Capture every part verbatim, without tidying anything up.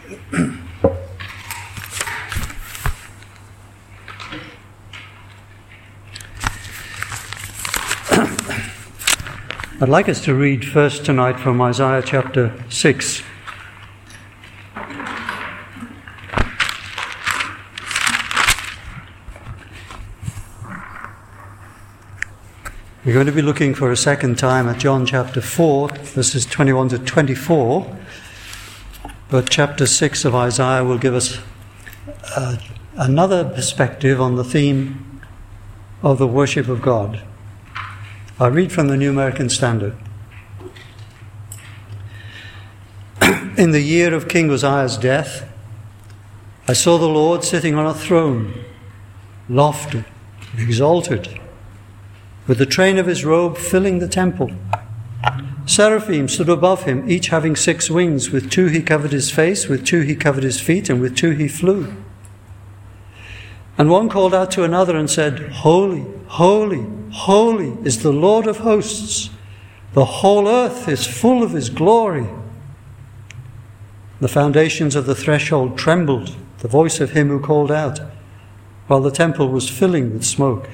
I'd like us to read first tonight from Isaiah chapter six. We're going to be looking for a second time at John chapter four, verses twenty-one to twenty-four. But chapter six of Isaiah will give us uh, another perspective on the theme of the worship of God. I read from the New American Standard. In the year of King Uzziah's death, I saw the Lord sitting on a throne, lofty and exalted, with the train of his robe filling the temple. Seraphim stood above him, each having six wings. With two he covered his face, with two he covered his feet, and with two he flew. And one called out to another and said, Holy, holy, holy is the Lord of hosts. The whole earth is full of his glory. The foundations of the threshold trembled, the voice of him who called out, while the temple was filling with smoke.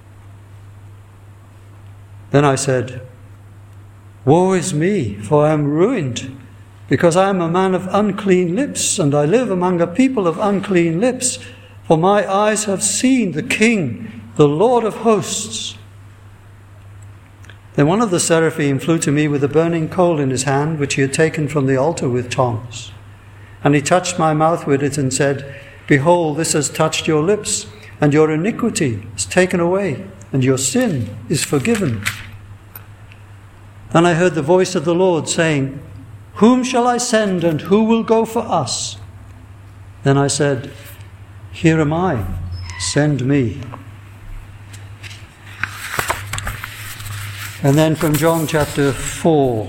Then I said, Woe is me, for I am ruined, because I am a man of unclean lips, and I live among a people of unclean lips. For my eyes have seen the King, the Lord of hosts. Then one of the seraphim flew to me with a burning coal in his hand, which he had taken from the altar with tongs. And he touched my mouth with it and said, Behold, this has touched your lips, and your iniquity is taken away, and your sin is forgiven. Then I heard the voice of the Lord saying, Whom shall I send, and who will go for us? Then I said, Here am I, send me. And then from John chapter four.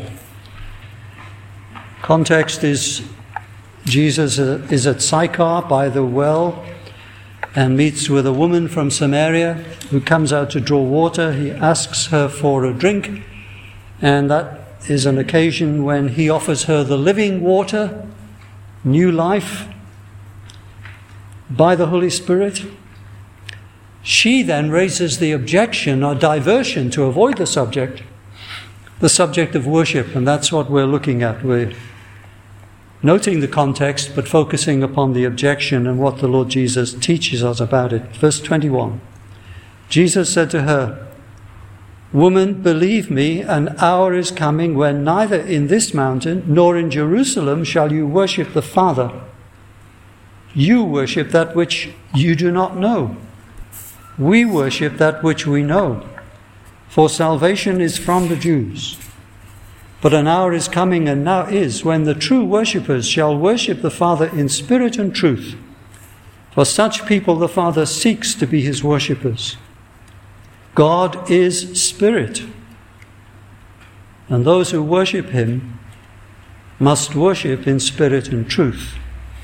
Context is Jesus is at Sychar by the well and meets with a woman from Samaria who comes out to draw water. He asks her for a drink, and that is an occasion when he offers her the living water, new life, by the Holy Spirit. She then raises the objection or diversion to avoid the subject, the subject of worship, and that's what we're looking at. We're noting the context, but focusing upon the objection and what the Lord Jesus teaches us about it. Verse twenty-one. Jesus said to her, Woman, believe me, an hour is coming when neither in this mountain nor in Jerusalem shall you worship the Father. You worship that which you do not know. We worship that which we know. For salvation is from the Jews. But an hour is coming, and now is, when the true worshippers shall worship the Father in spirit and truth. For such people the Father seeks to be his worshippers. God is spirit, and those who worship him must worship in spirit and truth.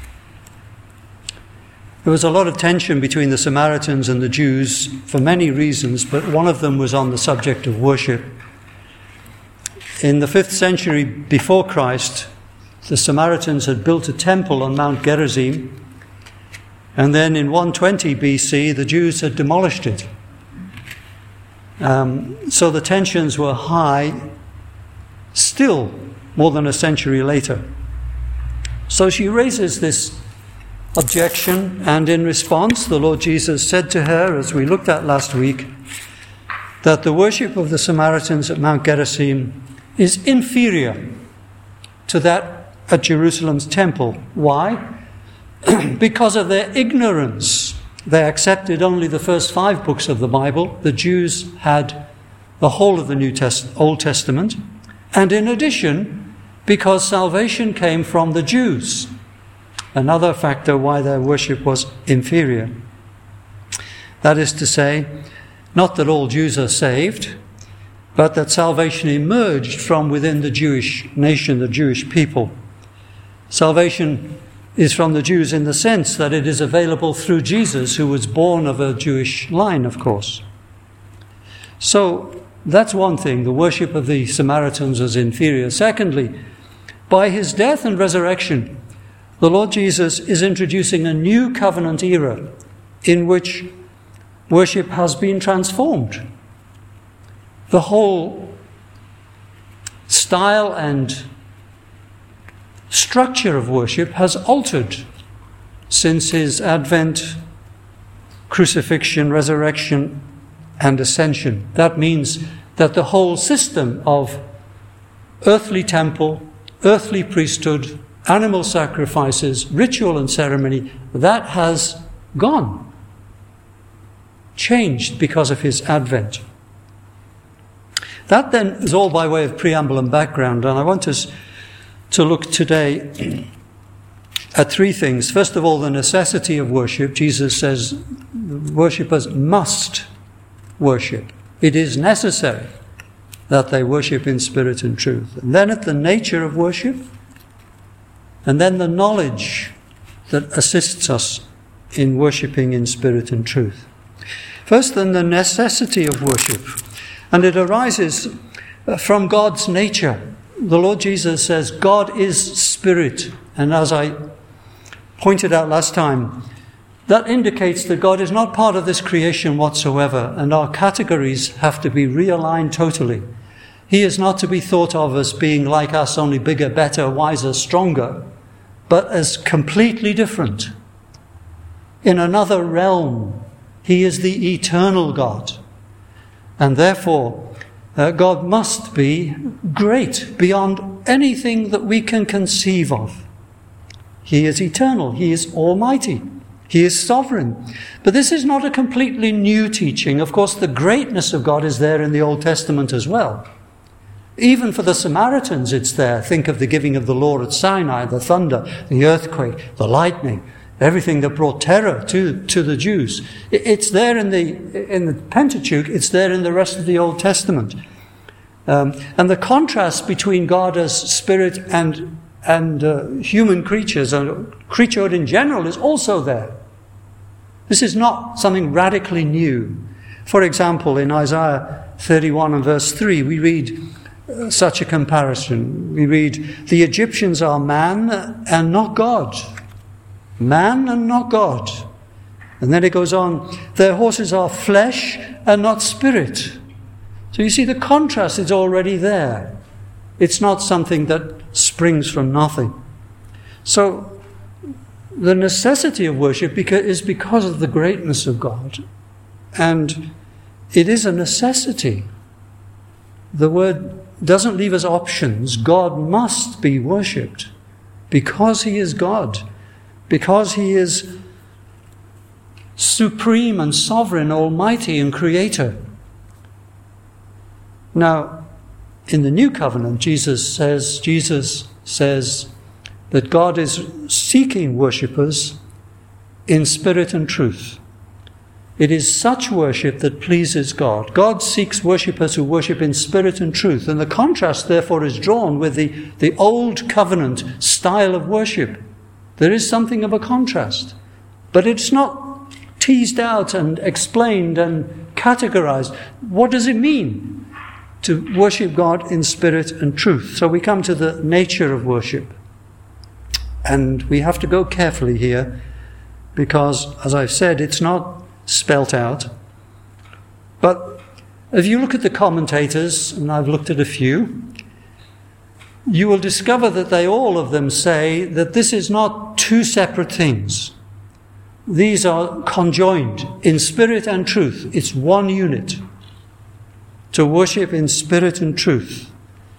There was a lot of tension between the Samaritans and the Jews for many reasons, but one of them was on the subject of worship. In the fifth century before Christ, the Samaritans had built a temple on Mount Gerizim, and then in one twenty B C the Jews had demolished it. Um, so the tensions were high still more than a century later. So she raises this objection, and in response the Lord Jesus said to her, as we looked at last week, that the worship of the Samaritans at Mount Gerizim is inferior to that at Jerusalem's temple. Why? Because of their ignorance. They accepted only the first five books of the Bible. The Jews had the whole of the New Test- Old Testament. And in addition, because salvation came from the Jews. Another factor why their worship was inferior. That is to say, not that all Jews are saved, but that salvation emerged from within the Jewish nation, the Jewish people. Salvation is from the Jews in the sense that it is available through Jesus, who was born of a Jewish line, of course. So that's one thing. The worship of the Samaritans was inferior. Secondly, by his death and resurrection, the Lord Jesus is introducing a new covenant era in which worship has been transformed. The whole style and structure of worship has altered since his advent, crucifixion, resurrection, and ascension. That means that the whole system of earthly temple, earthly priesthood, animal sacrifices, ritual and ceremony, that has gone, changed because of his advent. That then is all by way of preamble and background, and I want us to look today at three things. First of all, the necessity of worship. Jesus says worshippers must worship. It is necessary that they worship in spirit and truth. And then at the nature of worship, and then the knowledge that assists us in worshipping in spirit and truth. First, then, the necessity of worship. And it arises from God's nature. The Lord Jesus says, God is spirit. And as I pointed out last time, that indicates that God is not part of this creation whatsoever, and our categories have to be realigned totally. He is not to be thought of as being like us, only bigger, better, wiser, stronger, but as completely different. In another realm, he is the eternal God. And therefore, uh, God must be great beyond anything that we can conceive of. He is eternal. He is almighty. He is sovereign. But this is not a completely new teaching. Of course, the greatness of God is there in the Old Testament as well. Even for the Samaritans, it's there. Think of the giving of the law at Sinai, the thunder, the earthquake, the lightning, everything that brought terror to, to the Jews. It's there in the, in the Pentateuch. It's there in the rest of the Old Testament. Um, and the contrast between God as spirit and and uh, human creatures, and creaturehood in general, is also there. This is not something radically new. For example, in Isaiah thirty-one and verse three, we read uh, such a comparison. We read, the Egyptians are man and not God. Man and not God. And then it goes on, their horses are flesh and not spirit. So you see, the contrast is already there. It's not something that springs from nothing. So the necessity of worship is because of the greatness of God. And it is a necessity. The word doesn't leave us options. God must be worshipped because he is God, because he is supreme and sovereign, almighty and creator. Now, in the New Covenant, Jesus says, Jesus says that God is seeking worshippers in spirit and truth. It is such worship that pleases God. God seeks worshippers who worship in spirit and truth. And the contrast, therefore, is drawn with the, the Old Covenant style of worship. There is something of a contrast. But it's not teased out and explained and categorized. What does it mean to worship God in spirit and truth? So we come to the nature of worship. And we have to go carefully here because, as I've said, it's not spelt out. But if you look at the commentators, and I've looked at a few, you will discover that they all of them say that this is not two separate things. These are conjoined in spirit and truth. It's one unit. To worship in spirit and truth.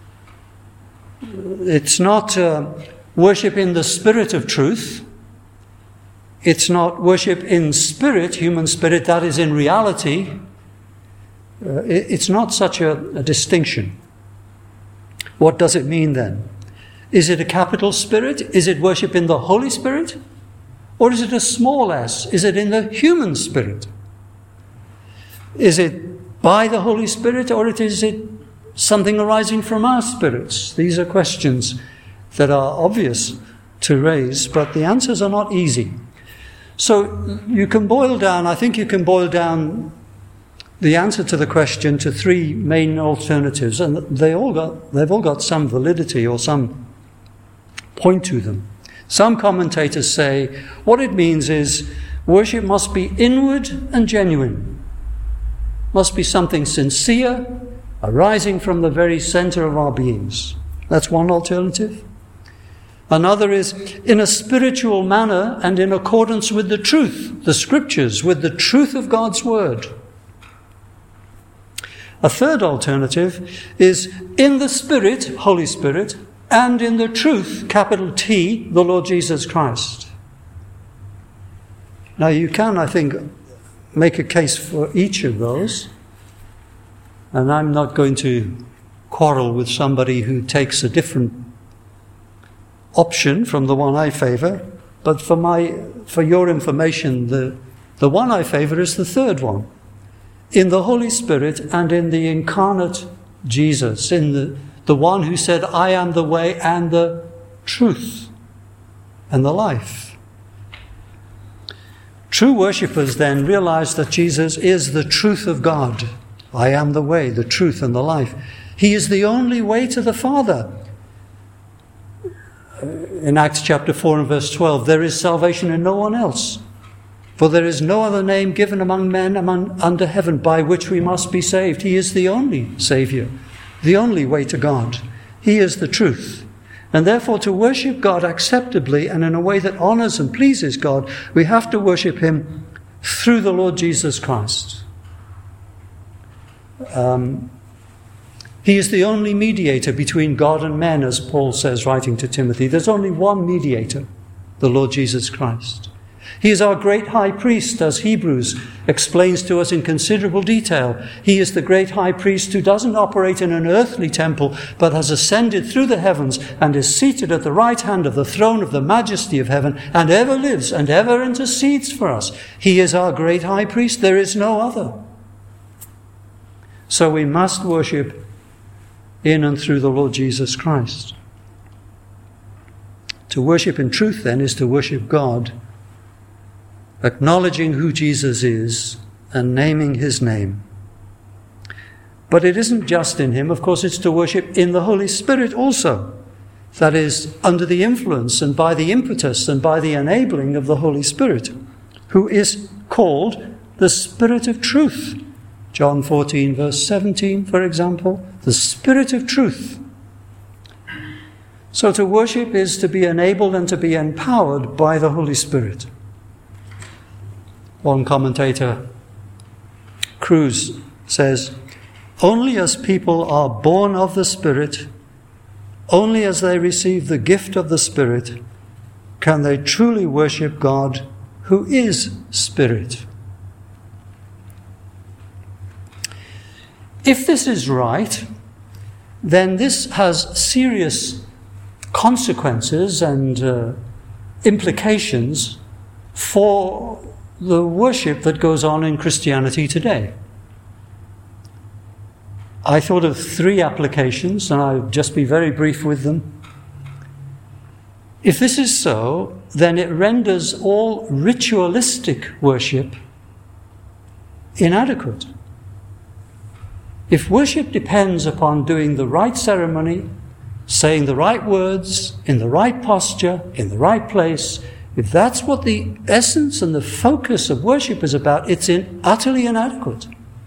It's not uh, worship in the spirit of truth. It's not worship in spirit, human spirit, that is in reality. Uh, it, it's not such a, a distinction. What does it mean then? Is it a capital spirit? Is it worship in the Holy Spirit? Or is it a small s? Is it in the human spirit? Is it by the Holy Spirit, or is it something arising from our spirits? These are questions that are obvious to raise, but the answers are not easy. So you can boil down, I think you can boil down the answer to the question to three main alternatives, and they all got, they've all got some validity or some point to them. Some commentators say what it means is worship must be inward and genuine, must be something sincere, arising from the very center of our beings. That's one alternative. Another is in a spiritual manner and in accordance with the truth, the scriptures, with the truth of God's word. A third alternative is in the Spirit, Holy Spirit, and in the truth, capital T, the Lord Jesus Christ. Now you can, I think, make a case for each of those. And I'm not going to quarrel with somebody who takes a different option from the one I favour. But for my, for your information, the, the one I favour is the third one. In the Holy Spirit and in the incarnate Jesus, in the, the one who said, I am the way and the truth and the life. True worshippers then realize that Jesus is the truth of God. I am the way, the truth, and the life. He is the only way to the Father. In Acts chapter four and verse twelve, there is salvation in no one else. For there is no other name given among men among, under heaven by which we must be saved. He is the only Saviour, the only way to God. He is the truth. And therefore, to worship God acceptably and in a way that honours and pleases God, we have to worship him through the Lord Jesus Christ. Um, he is the only mediator between God and men, as Paul says, writing to Timothy. There's only one mediator, the Lord Jesus Christ. He is our great high priest, as Hebrews explains to us in considerable detail. He is the great high priest who doesn't operate in an earthly temple, but has ascended through the heavens and is seated at the right hand of the throne of the majesty of heaven and ever lives and ever intercedes for us. He is our great high priest. There is no other. So we must worship in and through the Lord Jesus Christ. To worship in truth, then, is to worship God, acknowledging who Jesus is and naming his name. But it isn't just in him. Of course, it's to worship in the Holy Spirit also. That is, under the influence and by the impetus and by the enabling of the Holy Spirit, who is called the Spirit of Truth. John fourteen, verse seventeen, for example, the Spirit of Truth. So to worship is to be enabled and to be empowered by the Holy Spirit. One commentator, Cruz, says, only as people are born of the Spirit, only as they receive the gift of the Spirit, can they truly worship God, who is Spirit. If this is right, then this has serious consequences and uh, implications for the worship that goes on in Christianity today. I thought of three applications, and I'll just be very brief with them. If this is so, then it renders all ritualistic worship inadequate. If worship depends upon doing the right ceremony, saying the right words, in the right posture, in the right place, if that's what the essence and the focus of worship is about, it's in, utterly inadequate.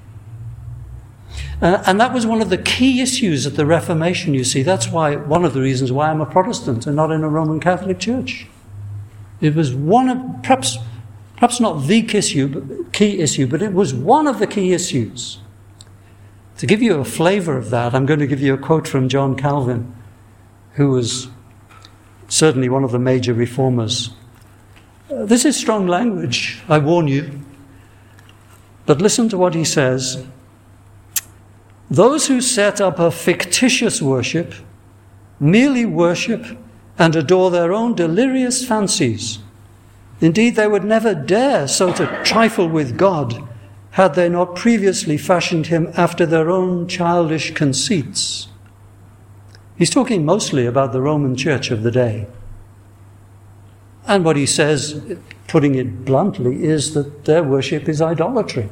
Uh, and that was one of the key issues at the Reformation, you see. That's why one of the reasons why I'm a Protestant and not in a Roman Catholic church. It was one of, perhaps, perhaps not the key issue, but, key issue, but it was one of the key issues. To give you a flavour of that, I'm going to give you a quote from John Calvin, who was certainly one of the major reformers. Uh, this is strong language, I warn you. But listen to what he says. Those who set up a fictitious worship merely worship and adore their own delirious fancies. Indeed, they would never dare so to trifle with God had they not previously fashioned him after their own childish conceits. He's talking mostly about the Roman Church of the day. And what he says, putting it bluntly, is that their worship is idolatry.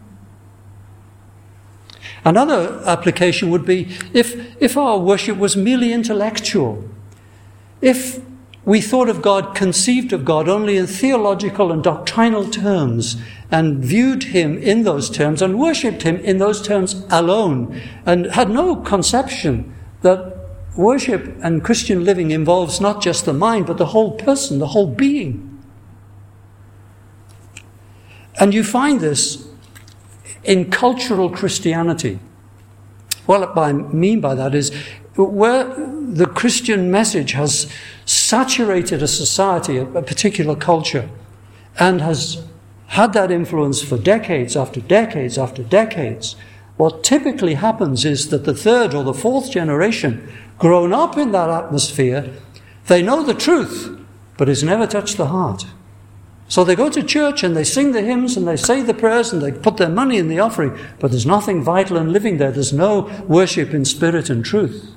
Another application would be if, if our worship was merely intellectual, if we thought of God, conceived of God only in theological and doctrinal terms, and viewed him in those terms and worshipped him in those terms alone, and had no conception that worship and Christian living involves not just the mind, but the whole person, the whole being. And you find this in cultural Christianity. What I mean by that is where the Christian message has saturated a society, a particular culture, and has had that influence for decades after decades after decades, what typically happens is that the third or the fourth generation, grown up in that atmosphere, they know the truth, but it's never touched the heart. So they go to church and they sing the hymns and they say the prayers and they put their money in the offering, but there's nothing vital and living there. There's no worship in spirit and truth.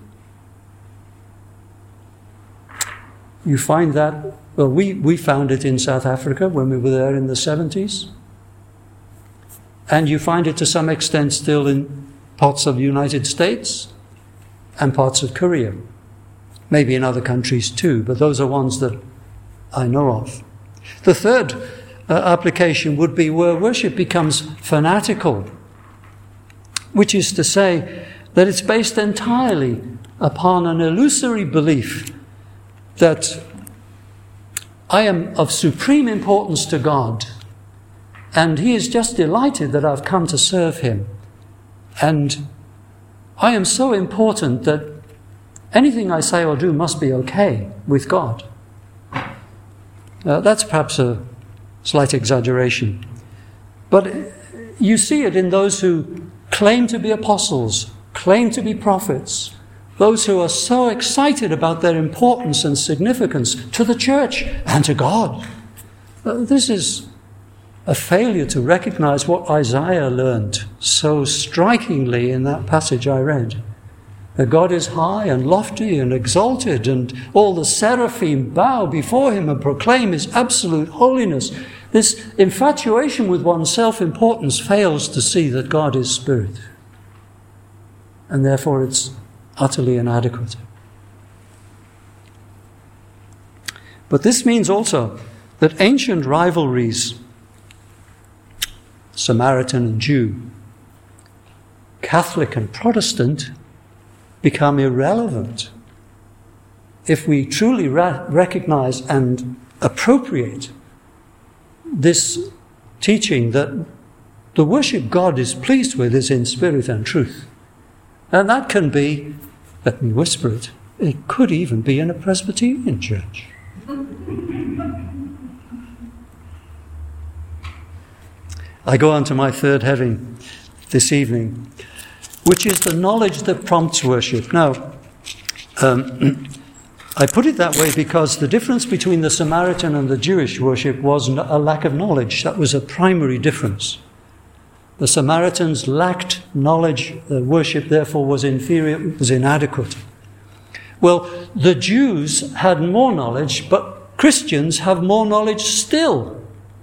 You find that, well, we, we found it in South Africa when we were there in the seventies. And you find it to some extent still in parts of the United States and parts of Korea. Maybe in other countries too, but those are ones that I know of. The third uh, application would be where worship becomes fanatical, which is to say that it's based entirely upon an illusory belief that I am of supreme importance to God, and he is just delighted that I've come to serve him. And I am so important that anything I say or do must be okay with God. Uh, that's perhaps a slight exaggeration. But you see it in those who claim to be apostles, claim to be prophets, those who are so excited about their importance and significance to the church and to God. Uh, this is a failure to recognize what Isaiah learned so strikingly in that passage I read. That God is high and lofty and exalted, and all the seraphim bow before him and proclaim his absolute holiness. This infatuation with one's self-importance fails to see that God is spirit, and therefore it's utterly inadequate. But this means also that ancient rivalries, Samaritan and Jew, Catholic and Protestant, become irrelevant if we truly ra- recognize and appropriate this teaching that the worship God is pleased with is in spirit and truth. And that can be, let me whisper it, it could even be in a Presbyterian church. I go on to my third heading this evening, which is the knowledge that prompts worship. Now, um, I put it that way because the difference between the Samaritan and the Jewish worship was a lack of knowledge. That was a primary difference. The Samaritans lacked knowledge. The worship, therefore, was inferior, was inadequate. Well, the Jews had more knowledge, but Christians have more knowledge still.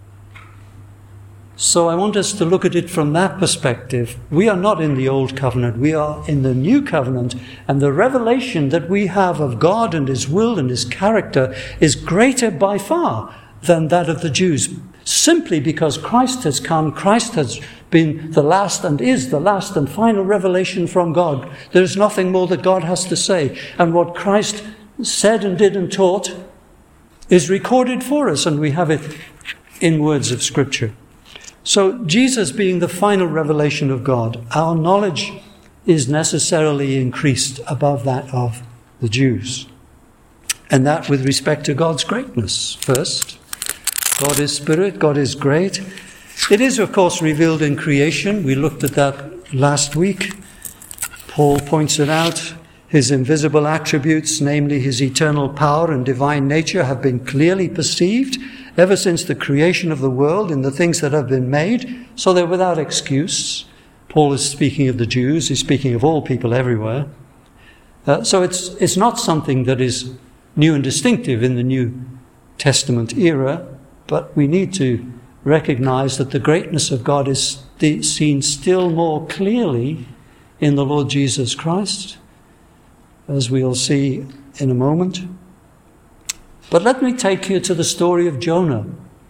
So I want us to look at it from that perspective. We are not in the Old Covenant, we are in the New Covenant, and the revelation that we have of God and his will and his character is greater by far than that of the Jews, simply because Christ has come. Christ has been the last and is the last and final revelation from God. There is nothing more that God has to say, and what Christ said and did and taught is recorded for us, and we have it in words of Scripture. So Jesus being the final revelation of God, our knowledge is necessarily increased above that of the Jews. And that with respect to God's greatness. First, God is spirit, God is great. It is, of course, revealed in creation. We looked at that last week. Paul points it out. His invisible attributes, namely his eternal power and divine nature, have been clearly perceived ever since the creation of the world in the things that have been made, so they're without excuse. Paul is speaking of the Jews, he's speaking of all people everywhere. Uh, so it's it's not something that is new and distinctive in the New Testament era, but we need to recognize that the greatness of God is st- seen still more clearly in the Lord Jesus Christ, as we'll see in a moment. But let me take you to the story of Jonah.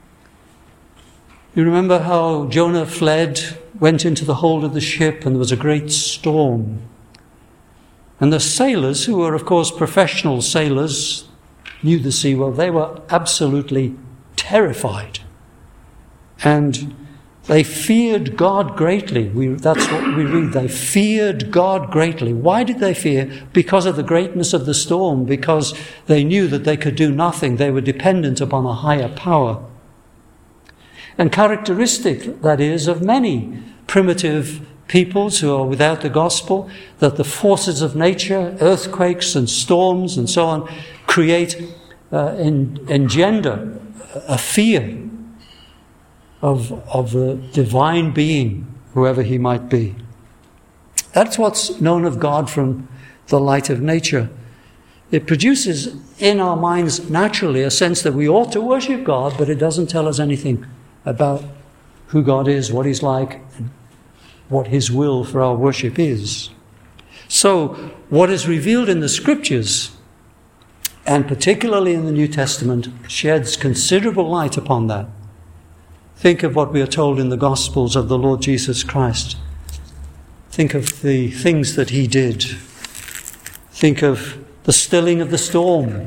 You remember how Jonah fled, went into the hold of the ship, and there was a great storm. And the sailors, who were, of course, professional sailors, knew the sea well, they were absolutely terrified. And they feared God greatly. We, that's what we read. They feared God greatly. Why did they fear? Because of the greatness of the storm, because they knew that they could do nothing. They were dependent upon a higher power. And characteristic, that is, of many primitive peoples who are without the gospel, that the forces of nature, earthquakes and storms and so on, create, uh, en- engender a fear of, of the divine being, whoever he might be. That's what's known of God from the light of nature. It produces in our minds naturally a sense that we ought to worship God, but it doesn't tell us anything about who God is, what he's like, and what his will for our worship is. So, what is revealed in the Scriptures, and particularly in the New Testament, sheds considerable light upon that. Think of what we are told in the Gospels of the Lord Jesus Christ. Think of the things that he did. Think of the stilling of the storm.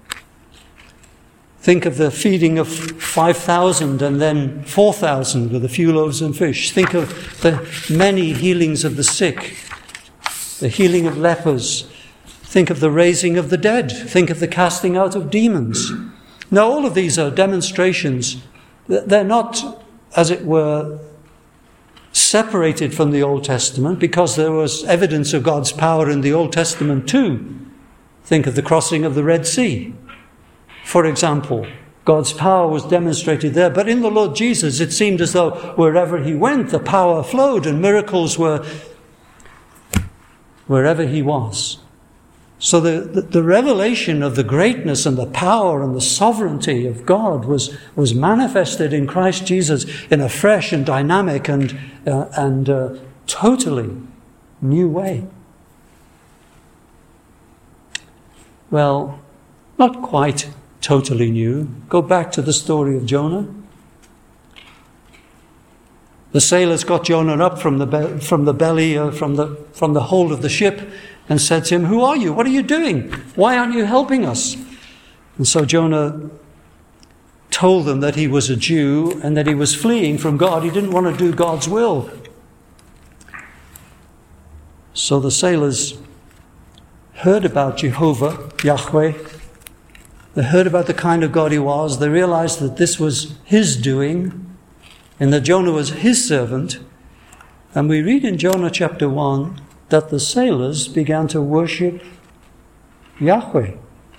Think of the feeding of five thousand and then four thousand with a few loaves and fish. Think of the many healings of the sick, the healing of lepers. Think of the raising of the dead. Think of the casting out of demons. Now, all of these are demonstrations. They're not, as it were, separated from the Old Testament, because there was evidence of God's power in the Old Testament too. Think of the crossing of the Red Sea. For example, God's power was demonstrated there. But in the Lord Jesus, it seemed as though wherever he went, the power flowed and miracles were wherever he was. So the, the, the revelation of the greatness and the power and the sovereignty of God was, was manifested in Christ Jesus in a fresh and dynamic and, uh, and uh, totally new way. Well, not quite totally new. Go back to the story of Jonah. The sailors got Jonah up from the be- from the belly, uh, from the from the hold of the ship, and said to him, "Who are you? What are you doing? Why aren't you helping us?" And so Jonah told them that he was a Jew and that he was fleeing from God. He didn't want to do God's will. So the sailors heard about Jehovah, Yahweh. They heard about the kind of God he was. They realized that this was his doing and that Jonah was his servant. And we read in Jonah chapter one that the sailors began to worship Yahweh,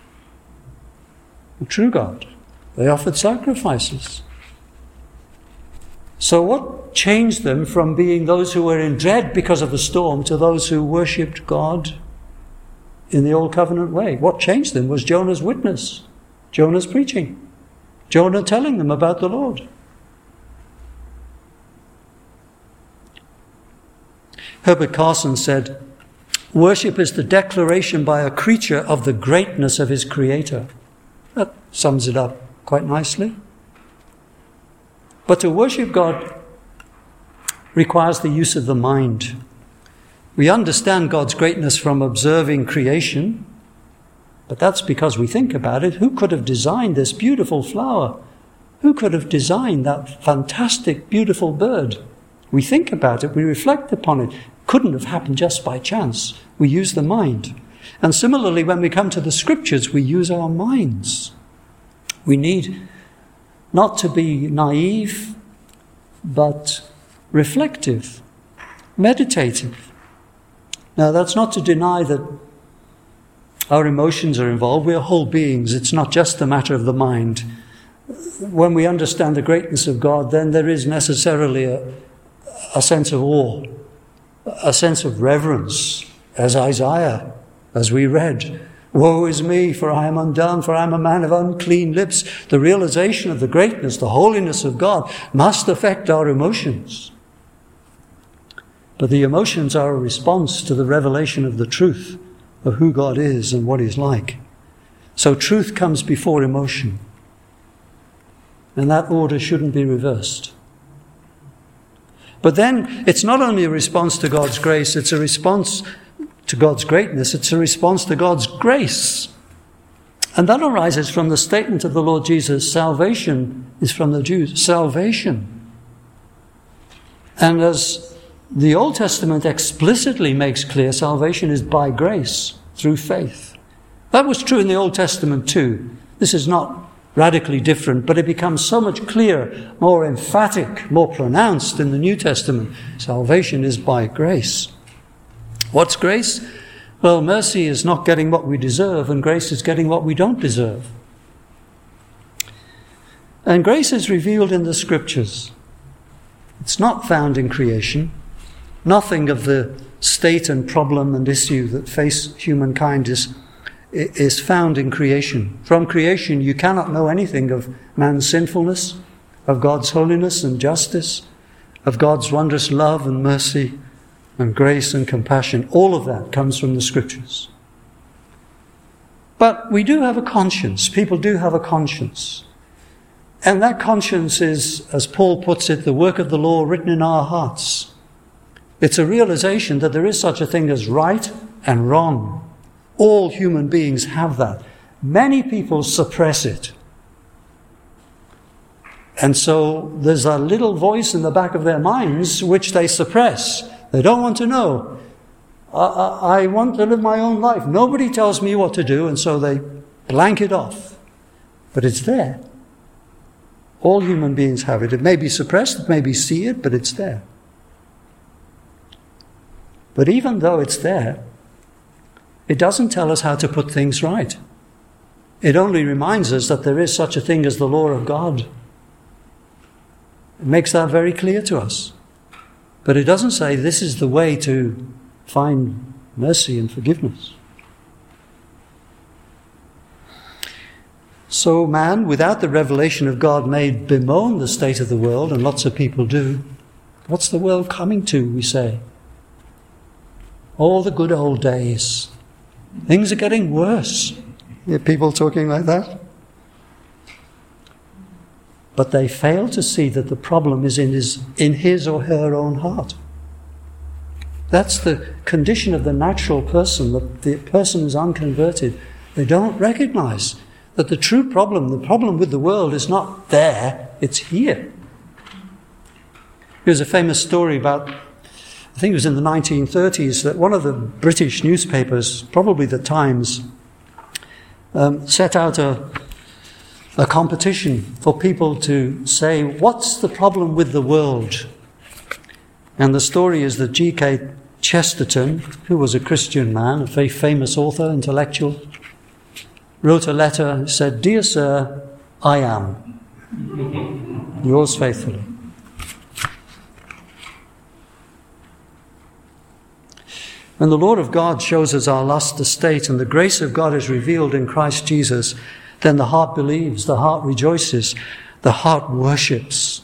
the true God. They offered sacrifices. So what changed them from being those who were in dread because of the storm to those who worshipped God in the Old Covenant way? What changed them was Jonah's witness, Jonah's preaching, Jonah telling them about the Lord. Herbert Carson said, "Worship is the declaration by a creature of the greatness of his Creator." That sums it up quite nicely. But to worship God requires the use of the mind. We understand God's greatness from observing creation, but that's because we think about it. Who could have designed this beautiful flower? Who could have designed that fantastic, beautiful bird? We think about it, we reflect upon it. Couldn't have happened just by chance. We use the mind. And similarly, when we come to the Scriptures, we use our minds. We need not to be naive, but reflective, meditative. Now, that's not to deny that our emotions are involved. We are whole beings. It's not just a matter of the mind. When we understand the greatness of God, then there is necessarily a, a sense of awe, a sense of reverence, as Isaiah, as we read, "Woe is me, for I am undone, for I am a man of unclean lips." The realization of the greatness, the holiness of God must affect our emotions. But the emotions are a response to the revelation of the truth of who God is and what he's like. So truth comes before emotion. And that order shouldn't be reversed. But then it's not only a response to God's grace, it's a response to God's greatness, it's a response to God's grace. And that arises from the statement of the Lord Jesus, salvation is from the Jews. Salvation. And as the Old Testament explicitly makes clear, salvation is by grace, through faith. That was true in the Old Testament too. This is not radically different, but it becomes so much clearer, more emphatic, more pronounced in the New Testament. Salvation is by grace. What's grace? Well, mercy is not getting what we deserve, and grace is getting what we don't deserve. And grace is revealed in the Scriptures. It's not found in creation. Nothing of the state and problem and issue that face humankind is, is found in creation. From creation, you cannot know anything of man's sinfulness, of God's holiness and justice, of God's wondrous love and mercy and grace and compassion. All of that comes from the Scriptures. But we do have a conscience. People do have a conscience. And that conscience is, as Paul puts it, the work of the law written in our hearts. It's a realization that there is such a thing as right and wrong. All human beings have that. Many people suppress it. And so there's a little voice in the back of their minds which they suppress. They don't want to know. I, I, I want to live my own life. Nobody tells me what to do, and so they blank it off. But it's there. All human beings have it. It may be suppressed, it may be seared, but it's there. But even though it's there, it doesn't tell us how to put things right. It only reminds us that there is such a thing as the law of God. It makes that very clear to us. But it doesn't say this is the way to find mercy and forgiveness. So man, without the revelation of God, may bemoan the state of the world, and lots of people do. What's the world coming to, we say? All the good old days. Things are getting worse. You hear people talking like that? But they fail to see that the problem is in his, in his or her own heart. That's the condition of the natural person, the, the person who's unconverted. They don't recognize that the true problem, the problem with the world, is not there, it's here. Here's a famous story about, I think it was in the nineteen thirties, that one of the British newspapers, probably the Times, um, set out a, a competition for people to say, what's the problem with the world? And the story is that G K Chesterton, who was a Christian man, a very famous author, intellectual, wrote a letter and said, "Dear Sir, I am. Yours faithfully." When the Lord of God shows us our lost estate and the grace of God is revealed in Christ Jesus, then the heart believes, the heart rejoices, the heart worships.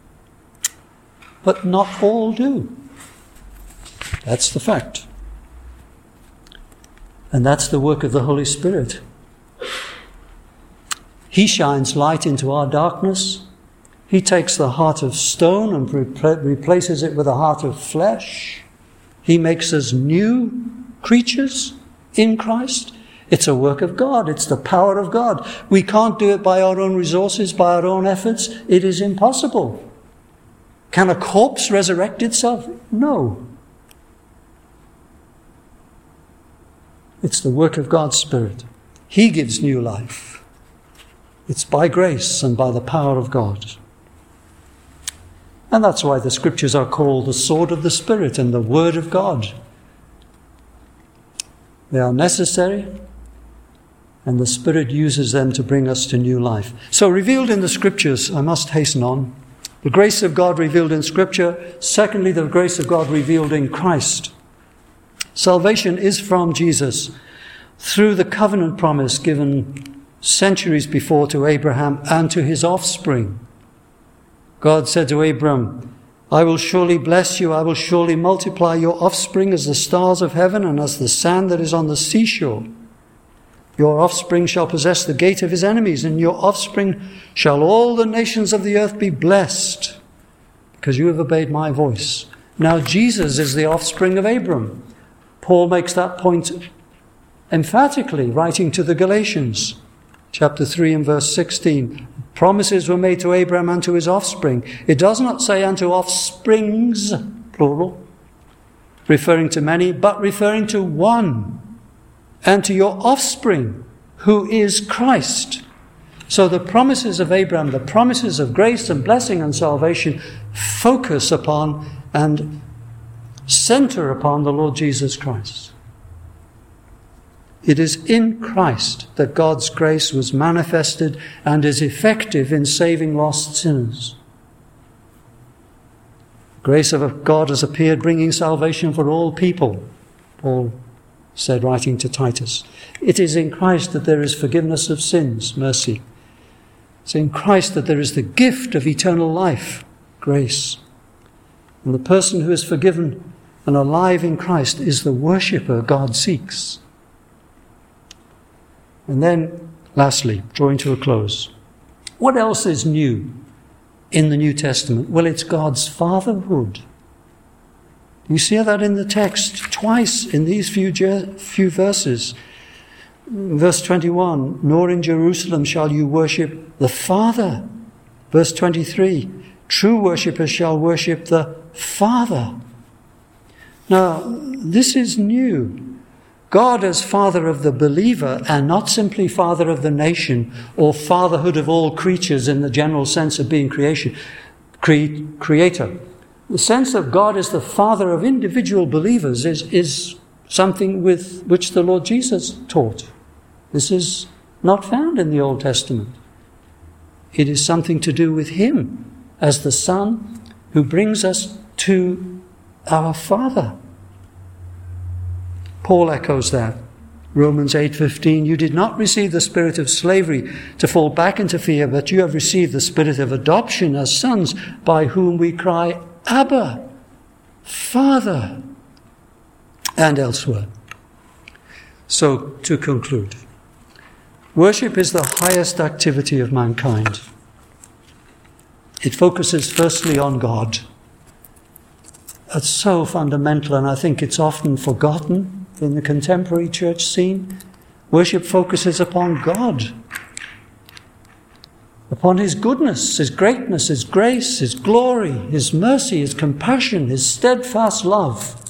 But not all do. That's the fact. And that's the work of the Holy Spirit. He shines light into our darkness. He takes the heart of stone and repl- replaces it with a heart of flesh. He makes us new creatures in Christ. It's a work of God. It's the power of God. We can't do it by our own resources, by our own efforts. It is impossible. Can a corpse resurrect itself? No. It's the work of God's Spirit. He gives new life. It's by grace and by the power of God. And that's why the Scriptures are called the sword of the Spirit and the Word of God. They are necessary, and the Spirit uses them to bring us to new life. So revealed in the Scriptures, I must hasten on, the grace of God revealed in Scripture. Secondly, the grace of God revealed in Christ. Salvation is from Jesus through the covenant promise given centuries before to Abraham and to his offspring. God said to Abram, "I will surely bless you, I will surely multiply your offspring as the stars of heaven and as the sand that is on the seashore." Your offspring shall possess the gate of his enemies, and your offspring shall all the nations of the earth be blessed, because you have obeyed my voice. Now Jesus is the offspring of Abram. Paul makes that point emphatically, writing to the Galatians, chapter three and verse sixteen. Promises were made to Abraham and to his offspring. It does not say unto offsprings, plural, referring to many, but referring to one, and to your offspring, who is Christ. So the promises of Abraham, the promises of grace and blessing and salvation, focus upon and center upon the Lord Jesus Christ. It is in Christ that God's grace was manifested and is effective in saving lost sinners. The grace of God has appeared, bringing salvation for all people, Paul said, writing to Titus. It is in Christ that there is forgiveness of sins, mercy. It's in Christ that there is the gift of eternal life, grace. And the person who is forgiven and alive in Christ is the worshipper God seeks. And then, lastly, drawing to a close, what else is new in the New Testament? Well, it's God's fatherhood. You see that in the text twice in these few, few verses. Verse twenty-one, nor in Jerusalem shall you worship the Father. Verse twenty-three, true worshippers shall worship the Father. Now, this is new. God as Father of the believer, and not simply Father of the nation or fatherhood of all creatures in the general sense of being creation, cre- creator. The sense of God as the Father of individual believers is, is something with which the Lord Jesus taught. This is not found in the Old Testament. It is something to do with Him as the Son who brings us to our Father. Paul echoes that. Romans eight fifteen, you did not receive the spirit of slavery to fall back into fear, but you have received the spirit of adoption as sons, by whom we cry, Abba, Father, and elsewhere. So, to conclude, worship is the highest activity of mankind. It focuses firstly on God. That's so fundamental, and I think it's often forgotten in the contemporary church scene. Worship focuses upon God, upon His goodness, His greatness, His grace, His glory, His mercy, His compassion, His steadfast love.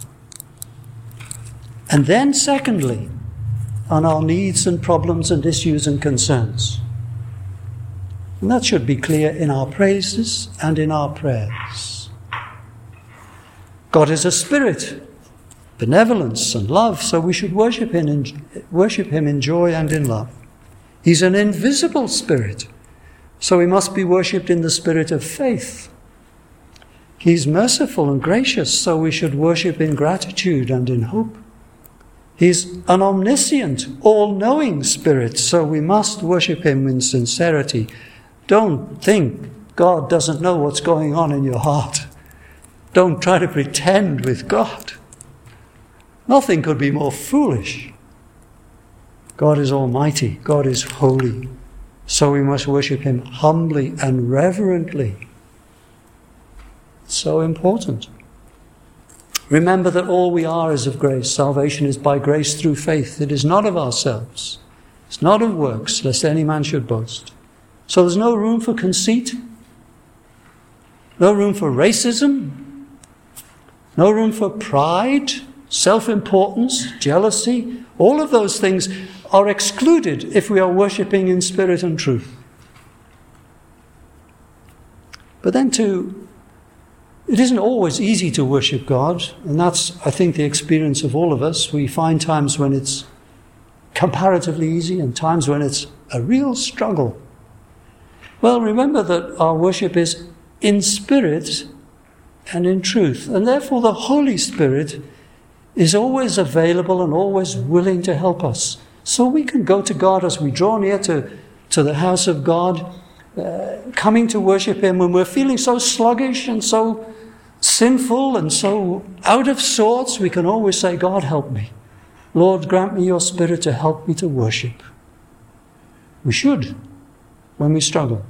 And then secondly, on our needs and problems and issues and concerns. And that should be clear in our praises and in our prayers. God is a spirit, benevolence and love, so we should worship him in, worship him in joy and in love. He's an invisible spirit, so he must be worshipped in the spirit of faith. He's merciful and gracious, so we should worship in gratitude and in hope. He's an omniscient, all-knowing spirit, so we must worship him in sincerity. Don't think God doesn't know what's going on in your heart. Don't try to pretend with God. Nothing could be more foolish. God is almighty. God is holy. So we must worship him humbly and reverently. It's so important. Remember that all we are is of grace. Salvation is by grace through faith. It is not of ourselves. It's not of works, lest any man should boast. So there's no room for conceit, no room for racism, no room for pride, self-importance, jealousy. All of those things are excluded if we are worshipping in spirit and truth. But then too, it isn't always easy to worship God, and that's, I think, the experience of all of us. We find times when it's comparatively easy and times when it's a real struggle. Well, remember that our worship is in spirit and in truth, and therefore the Holy Spirit is always available and always willing to help us. So we can go to God as we draw near to, to the house of God, uh, coming to worship him when we're feeling so sluggish and so sinful and so out of sorts. We can always say, God, help me. Lord, grant me your spirit to help me to worship. We should when we struggle.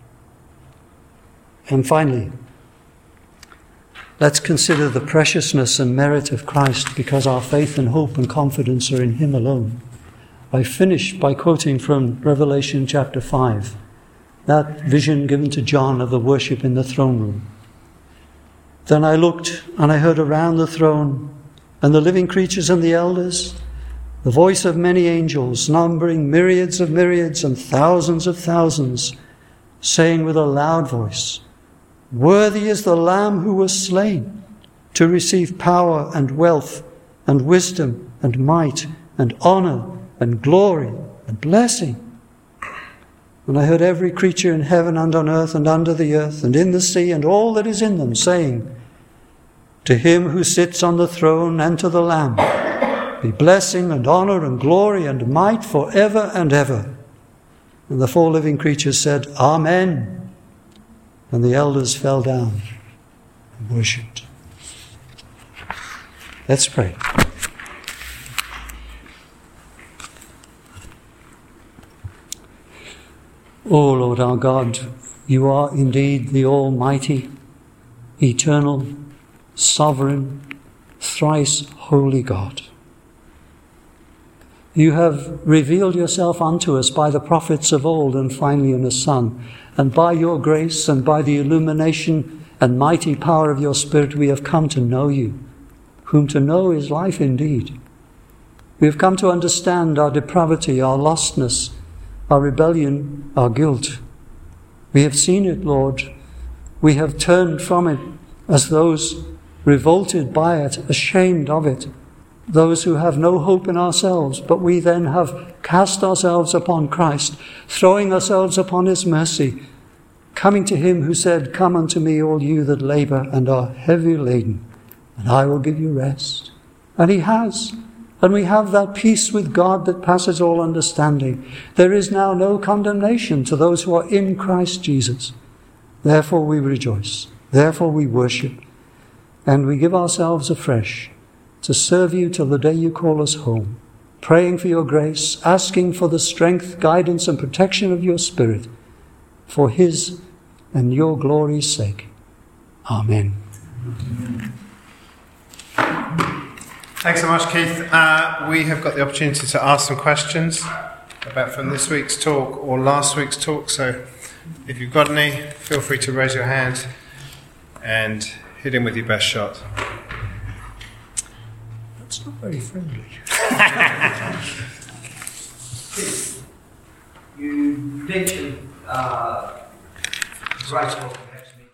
And finally, let's consider the preciousness and merit of Christ, because our faith and hope and confidence are in him alone. I finish by quoting from Revelation chapter five, that vision given to John of the worship in the throne room. Then I looked, and I heard around the throne, and the living creatures and the elders, the voice of many angels, numbering myriads of myriads and thousands of thousands, saying with a loud voice, "Worthy is the Lamb who was slain to receive power and wealth and wisdom and might and honor and glory and blessing." And I heard every creature in heaven and on earth and under the earth and in the sea and all that is in them saying, "To him who sits on the throne and to the Lamb be blessing and honor and glory and might forever and ever." And the four living creatures said, "Amen." And the elders fell down and worshipped. Let's pray. O Lord our God, you are indeed the Almighty, eternal, sovereign, thrice holy God. You have revealed yourself unto us by the prophets of old and finally in a Son, and by your grace and by the illumination and mighty power of your Spirit we have come to know you, whom to know is life indeed. We have come to understand our depravity, our lostness, our rebellion, our guilt. We have seen it, Lord. We have turned from it as those revolted by it, ashamed of it, those who have no hope in ourselves, but we then have cast ourselves upon Christ, throwing ourselves upon his mercy, coming to him who said, "Come unto me, all you that labor and are heavy laden, and I will give you rest." And he has. And we have that peace with God that passes all understanding. There is now no condemnation to those who are in Christ Jesus. Therefore we rejoice. Therefore we worship. And we give ourselves afresh to serve you till the day you call us home, praying for your grace, asking for the strength, guidance, and protection of your Spirit, for his and your glory's sake. Amen. Thanks so much, Keith. Uh, we have got the opportunity to ask some questions about from this week's talk or last week's talk. So if you've got any, feel free to raise your hand and hit him with your best shot. That's not very friendly. You mentioned uh, right